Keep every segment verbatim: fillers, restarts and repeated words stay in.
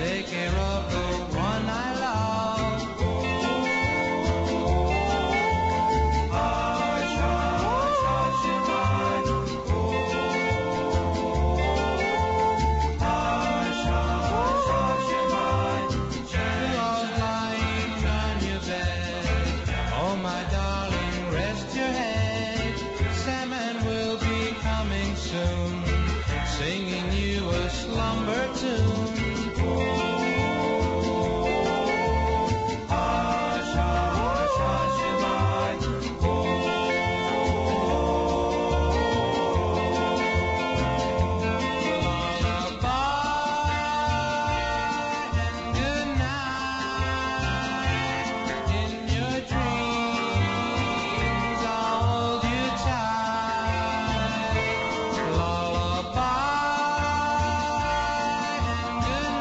take care of the one I love. Hush, hush, hush, goodbye. Hush, hush, hush, goodbye. Love lying on your bed. Oh, my darling, rest your head. Sandman will be coming soon, singing you a slumber tune. Hush, hush, hush, goodbye. Lullaby and good night. In your dreams I'll hold you tight. Lullaby and good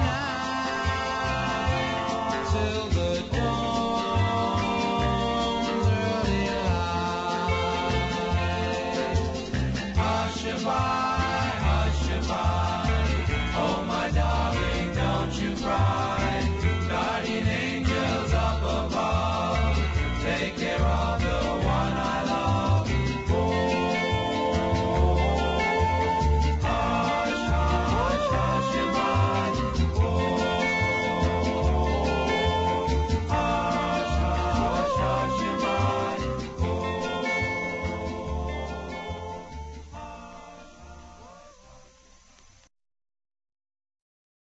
night till the dawn's early light. Hush, goodbye.